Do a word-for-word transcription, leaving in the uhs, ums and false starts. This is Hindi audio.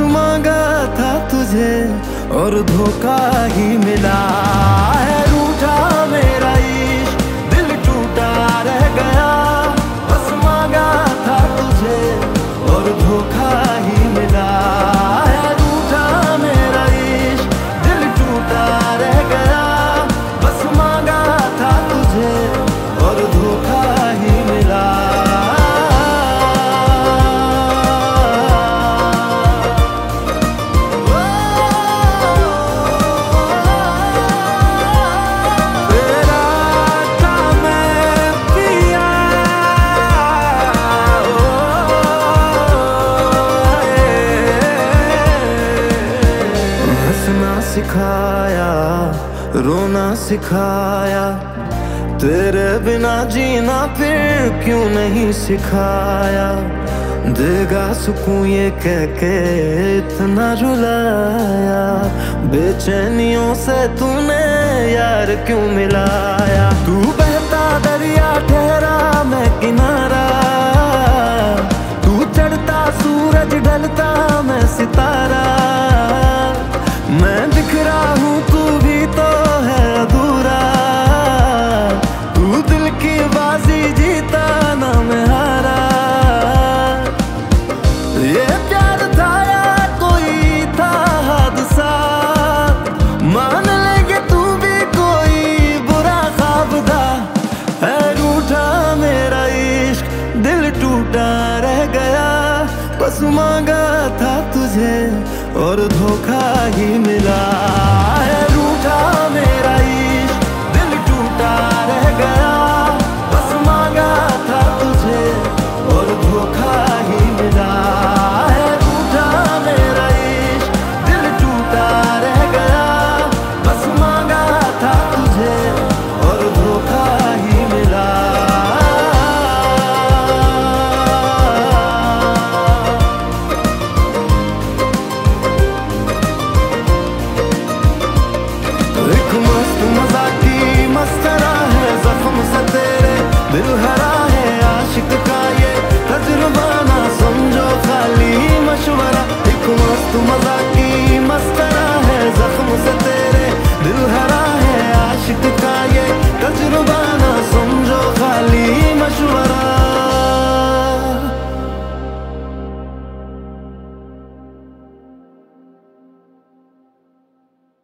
मांगा था तुझे और धोखा ही मिला है। रूठा मेरा इश्क, दिल टूटा रह गया। बस मांगा था तुझे और धोखा ही मिला है। रूठा मेरा इश्क, दिल टूटा रह गया। बस मांगा था तुझे और धोखा ही मिला। सिखाया, रोना सिखाया, तेरे बिना जीना फिर क्यों नहीं सिखाया। देगा सुकून ये कह के इतना रुलाया। बेचैनियों से तूने यार क्यों मिलाया। तू बहता दरिया ठहरा मैं किनारा। तू चढ़ता सूरज ढलता मैं सितारा। मैं बिखरा हूँ तू भी तो है अधूरा। तू दिल की बाजी जीता ना मैं हारा। ये प्यार था या कोई था हादसा। मान लेंगे तू भी कोई बुरा ख्वाब था। है रूठा मेरा इश्क, दिल टूटा रह गया। बस मांगा था तुझे और धोखा ही मिला है। रूठा मेरा इश्क, दिल टूटा रह गया। बस मांगा था तुझे और धोखा ही मिला है। रूठा मेरा इश्क, दिल टूटा रह गया। बस मांगा था तुझे और धोखा ही मिला। एक मस्त मजाक